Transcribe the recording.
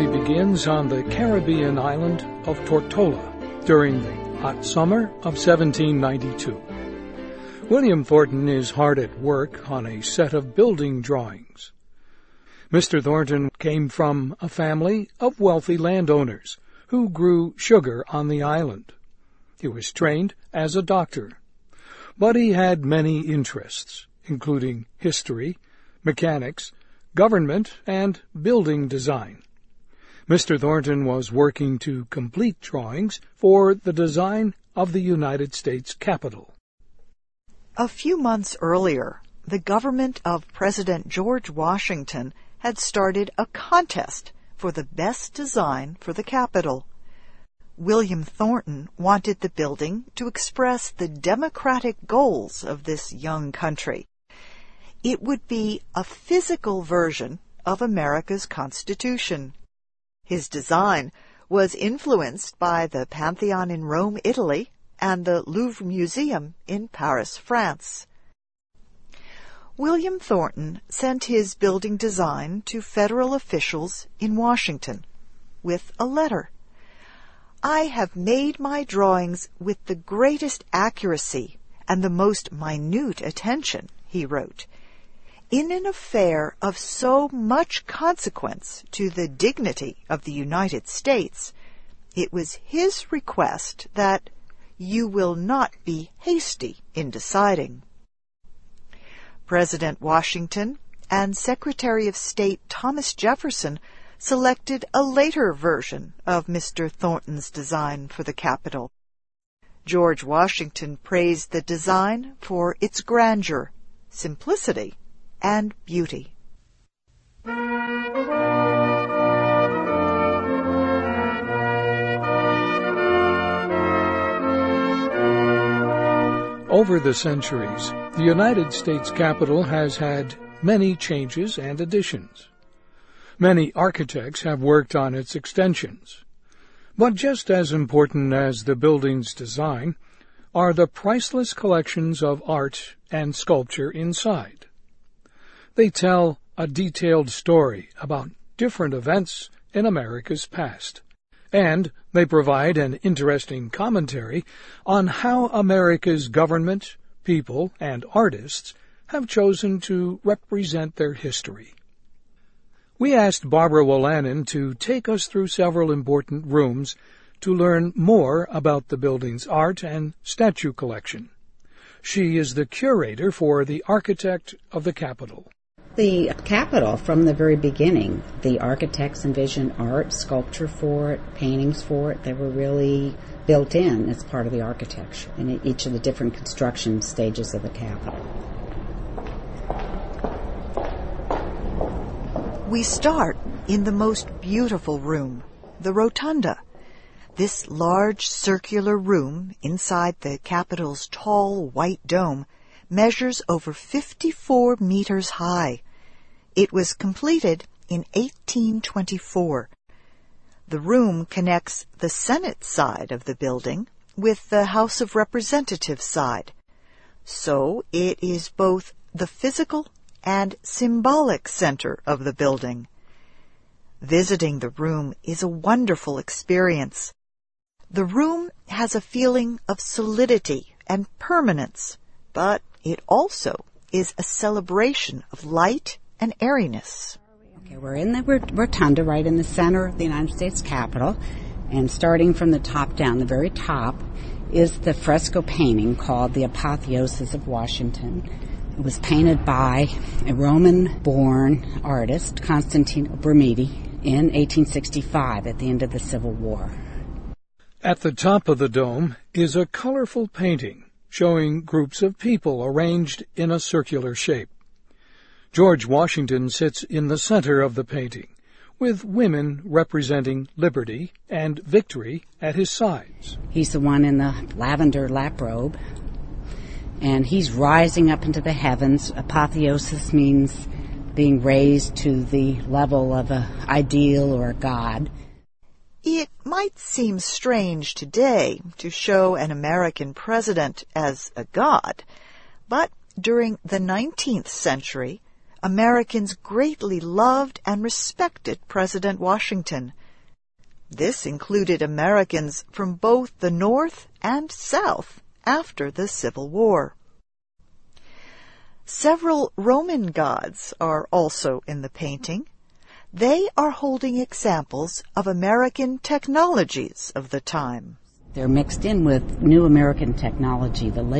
story begins on the Caribbean island of Tortola during the hot summer of 1792. William Thornton is hard at work on a set of building drawings. Mr. Thornton came from a family of wealthy landowners who grew sugar on the island. He was trained as a doctor, but he had many interests, including history, mechanics, government, and building design. Mr. Thornton was working to complete drawings for the design of the United States Capitol. A few months earlier, the government of President George Washington had started a contest for the best design for the Capitol. William Thornton wanted the building to express the democratic goals of this young country. It would be a physical version of America's Constitution. His design was influenced by the Pantheon in Rome, Italy, and the Louvre Museum in Paris, France. William Thornton sent his building design to federal officials in Washington with a letter. "I have made my drawings with the greatest accuracy and the most minute attention," he wrote. "In an affair of so much consequence to the dignity of the United States, it was his request that you will not be hasty in deciding." President Washington and Secretary of State Thomas Jefferson selected a later version of Mr. Thornton's design for the Capitol. George Washington praised the design for its grandeur, simplicity, and beauty. Over the centuries, the United States Capitol has had many changes and additions. Many architects have worked on its extensions. But just as important as the building's design are the priceless collections of art and sculpture inside. They tell a detailed story about different events in America's past, and they provide an interesting commentary on how America's government, people, and artists have chosen to represent their history. We asked Barbara Wolanin to take us through several important rooms to learn more about the building's art and statue collection. She is the curator for the architect of the Capitol. The Capitol, from the very beginning, the architects envisioned art, sculpture for it, paintings for it. They were really built in as part of the architecture in each of the different construction stages of the Capitol. We start in the most beautiful room, the Rotunda. This large circular room inside the Capitol's tall white dome measures over 54 meters high. It was completed in 1824. The room connects the Senate side of the building with the House of Representatives side. So it is both the physical and symbolic center of the building. Visiting the room is a wonderful experience. The room has a feeling of solidity and permanence, but it also is a celebration of light and airiness. Okay, we're in the Rotunda, right in the center of the United States Capitol, and starting from the top down, the very top, is the fresco painting called The Apotheosis of Washington. It was painted by a Roman-born artist, Constantine Brumidi, in 1865 at the end of the Civil War. At the top of the dome is a colorful painting showing groups of people arranged in a circular shape. George Washington sits in the center of the painting, with women representing liberty and victory at his sides. He's the one in the lavender lap robe, and he's rising up into the heavens. Apotheosis means being raised to the level of an ideal or a god. It might seem strange today to show an American president as a god, but during the 19th century, Americans greatly loved and respected President Washington. This included Americans from both the North and South after the Civil War. Several Roman gods are also in the painting. They are holding examples of American technologies of the time. They're mixed in with new American technology, the